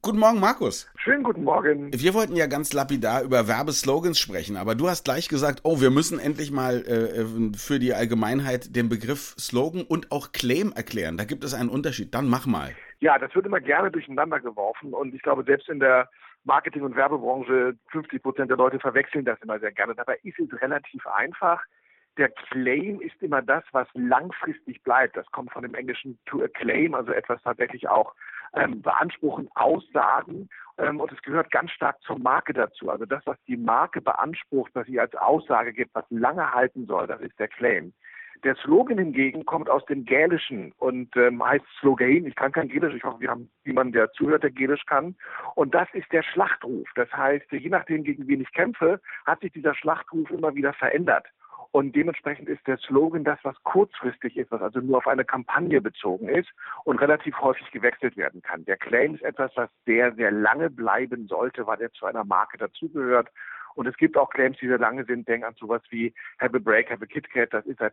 Guten Morgen, Markus. Schönen guten Morgen. Wir wollten ja ganz lapidar über Werbeslogans sprechen, aber du hast gleich gesagt, wir müssen endlich mal für die Allgemeinheit den Begriff Slogan und auch Claim erklären. Da gibt es einen Unterschied. Dann mach mal. Ja, das wird immer gerne durcheinander geworfen und ich glaube, selbst in der Marketing- und Werbebranche 50% der Leute verwechseln das immer sehr gerne. Dabei ist es relativ einfach. Der Claim ist immer das, was langfristig bleibt. Das kommt von dem Englischen to acclaim, also etwas tatsächlich auch beanspruchen, aussagen. Und es gehört ganz stark zur Marke dazu. Also das, was die Marke beansprucht, was sie als Aussage gibt, was lange halten soll, das ist der Claim. Der Slogan hingegen kommt aus dem Gälischen und heißt Slogan. Ich kann kein Gälisch, ich hoffe, wir haben jemanden, der zuhört, der Gälisch kann. Und das ist der Schlachtruf. Das heißt, je nachdem, gegen wen ich kämpfe, hat sich dieser Schlachtruf immer wieder verändert. Und dementsprechend ist der Slogan das, was kurzfristig ist, was also nur auf eine Kampagne bezogen ist und relativ häufig gewechselt werden kann. Der Claim ist etwas, was sehr, sehr lange bleiben sollte, weil er zu einer Marke dazugehört. Und es gibt auch Claims, die sehr lange sind. Denk an sowas wie Have a Break, Have a Kit Kat. Das ist seit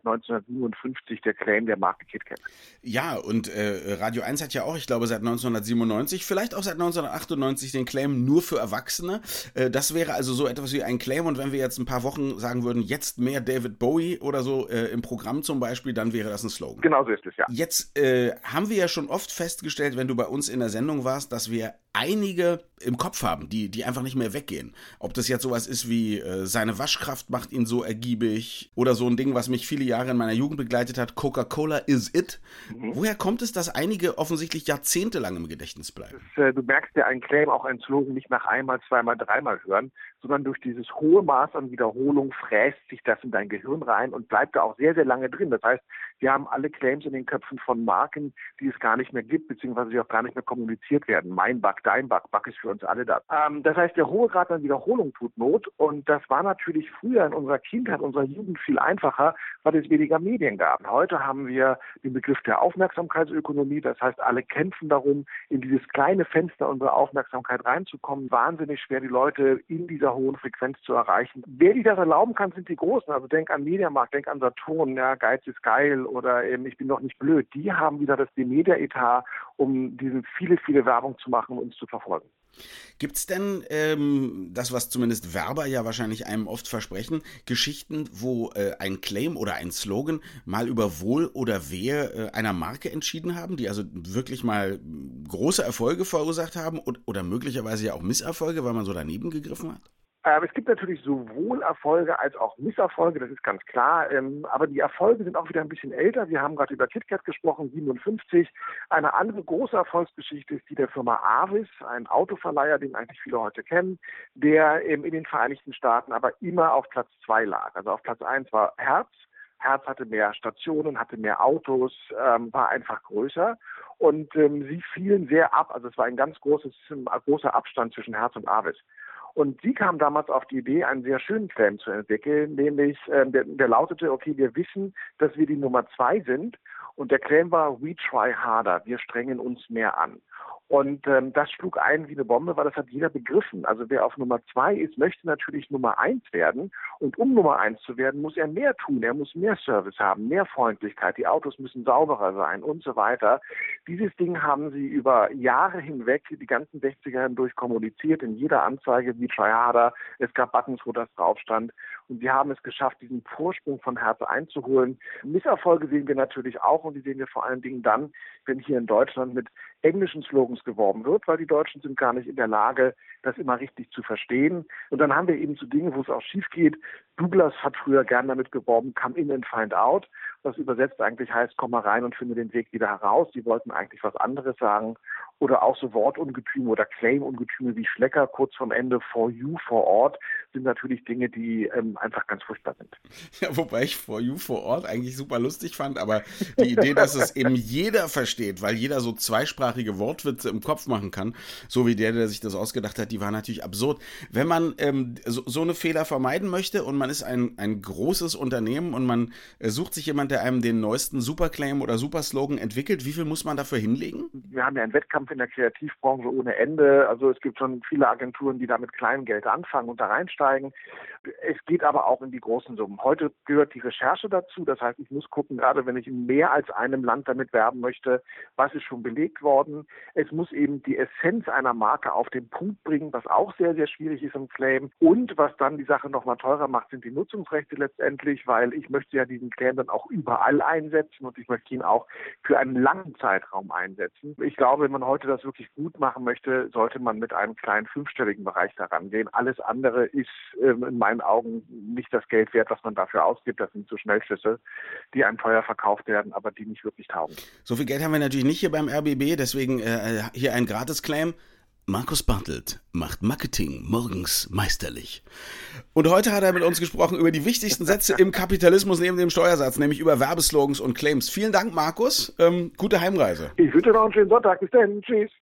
1957 der Claim der Marke Kit Kat. Ja, und Radio 1 hat ja auch, ich glaube, seit 1997, vielleicht auch seit 1998 den Claim nur für Erwachsene. Das wäre also so etwas wie ein Claim. Und wenn wir jetzt ein paar Wochen sagen würden, jetzt mehr David Bowie oder so im Programm zum Beispiel, dann wäre das ein Slogan. Genau so ist es, ja. Jetzt haben wir ja schon oft festgestellt, wenn du bei uns in der Sendung warst, dass wir einige im Kopf haben, die einfach nicht mehr weggehen. Ob das jetzt sowas ist wie seine Waschkraft macht ihn so ergiebig oder so ein Ding, was mich viele Jahre in meiner Jugend begleitet hat, Coca-Cola is it. Woher kommt es, dass einige offensichtlich jahrzehntelang im Gedächtnis bleiben? Du merkst ja einen Claim, auch einen Slogan nicht nach einmal, zweimal, dreimal hören, sondern durch dieses hohe Maß an Wiederholung fräst sich das in dein Gehirn rein und bleibt da auch sehr, sehr lange drin. Das heißt, wir haben alle Claims in den Köpfen von Marken, die es gar nicht mehr gibt, beziehungsweise die auch gar nicht mehr kommuniziert werden. Mein Back, dein Back, Back ist für uns alle das. Das heißt, der hohe Grad an Wiederholung tut Not und das war natürlich früher in unserer Kindheit, unserer Jugend viel einfacher, weil es weniger Medien gab. Heute haben wir den Begriff der Aufmerksamkeitsökonomie, das heißt, alle kämpfen darum, in dieses kleine Fenster unserer Aufmerksamkeit reinzukommen. Wahnsinnig schwer, die Leute in dieser hohen Frequenz zu erreichen. Wer die das erlauben kann, sind die Großen. Also denk an Mediamarkt, denk an Saturn, ja, Geiz ist geil oder ich bin doch nicht blöd. Die haben wieder das Media-Etat, um diese viele Werbung zu machen und uns zu verfolgen. Gibt's denn das, was zumindest Werber ja wahrscheinlich einem oft versprechen, Geschichten, wo ein Claim oder ein Slogan mal über Wohl oder Wehe einer Marke entschieden haben, die also wirklich mal große Erfolge verursacht haben oder möglicherweise ja auch Misserfolge, weil man so daneben gegriffen hat? Es gibt natürlich sowohl Erfolge als auch Misserfolge, das ist ganz klar. Aber die Erfolge sind auch wieder ein bisschen älter. Wir haben gerade über Kit Kat gesprochen, 57. Eine andere große Erfolgsgeschichte ist die der Firma Avis, ein Autoverleiher, den eigentlich viele heute kennen, der in den Vereinigten Staaten aber immer auf Platz 2 lag. Also auf Platz 1 war Hertz. Hertz hatte mehr Stationen, hatte mehr Autos, war einfach größer. Und sie fielen sehr ab. Also es war ein ganz großer Abstand zwischen Hertz und Avis. Und sie kam damals auf die Idee, einen sehr schönen Claim zu entwickeln, nämlich der lautete, okay, wir wissen, dass wir die Nummer 2 sind. Und der Claim war, we try harder, wir strengen uns mehr an. Und das schlug ein wie eine Bombe, weil das hat jeder begriffen. Also wer auf Nummer 2 ist, möchte natürlich Nummer 1 werden. Und um Nummer 1 zu werden, muss er mehr tun. Er muss mehr Service haben, mehr Freundlichkeit. Die Autos müssen sauberer sein und so weiter. Dieses Ding haben sie über Jahre hinweg, die ganzen 60er hindurch kommuniziert. In jeder Anzeige, wie try harder. Es gab Buttons, wo das drauf stand. Und sie haben es geschafft, diesen Vorsprung von Hertz einzuholen. Misserfolge sehen wir natürlich auch und die sehen wir vor allen Dingen dann, wenn hier in Deutschland mit englischen Slogans geworben wird, weil die Deutschen sind gar nicht in der Lage, das immer richtig zu verstehen. Und dann haben wir eben so Dinge, wo es auch schief geht. Douglas hat früher gern damit geworben, come in and find out, was übersetzt eigentlich heißt, komm mal rein und finde den Weg wieder heraus. Die wollten eigentlich was anderes sagen. Oder auch so Wortungetüme oder Claim-Ungetüme wie Schlecker kurz vorm Ende, for you, vor Ort, sind natürlich Dinge, die einfach ganz furchtbar sind. Ja, wobei ich for you, vor Ort eigentlich super lustig fand, aber die Idee, dass es eben jeder versteht, weil jeder so zweisprachige Wortwitze im Kopf machen kann, so wie der sich das ausgedacht hat, die war natürlich absurd. Wenn man so eine Fehler vermeiden möchte und man ist ein großes Unternehmen und man sucht sich jemand, der einem den neuesten Superclaim oder Superslogan entwickelt, wie viel muss man dafür hinlegen? Wir haben ja einen Wettkampf in der Kreativbranche ohne Ende. Also es gibt schon viele Agenturen, die da mit kleinem Geld anfangen und da reinstarten. anzeigen. Es geht aber auch in die großen Summen. Heute gehört die Recherche dazu. Das heißt, ich muss gucken, gerade wenn ich in mehr als einem Land damit werben möchte, was ist schon belegt worden. Es muss eben die Essenz einer Marke auf den Punkt bringen, was auch sehr, sehr schwierig ist im Claim. Und was dann die Sache nochmal teurer macht, sind die Nutzungsrechte letztendlich, weil ich möchte ja diesen Claim dann auch überall einsetzen und ich möchte ihn auch für einen langen Zeitraum einsetzen. Ich glaube, wenn man heute das wirklich gut machen möchte, sollte man mit einem kleinen fünfstelligen Bereich daran gehen. Alles andere ist in meinen Augen nicht das Geld wert, was man dafür ausgibt. Das sind so Schnellschüsse, die einem teuer verkauft werden, aber die nicht wirklich taugen. So viel Geld haben wir natürlich nicht hier beim RBB, deswegen hier ein Gratis-Claim. Markus Bartelt macht Marketing morgens meisterlich. Und heute hat er mit uns gesprochen über die wichtigsten Sätze im Kapitalismus neben dem Steuersatz, nämlich über Werbeslogans und Claims. Vielen Dank, Markus. Gute Heimreise. Ich wünsche noch einen schönen Sonntag. Bis dann. Tschüss.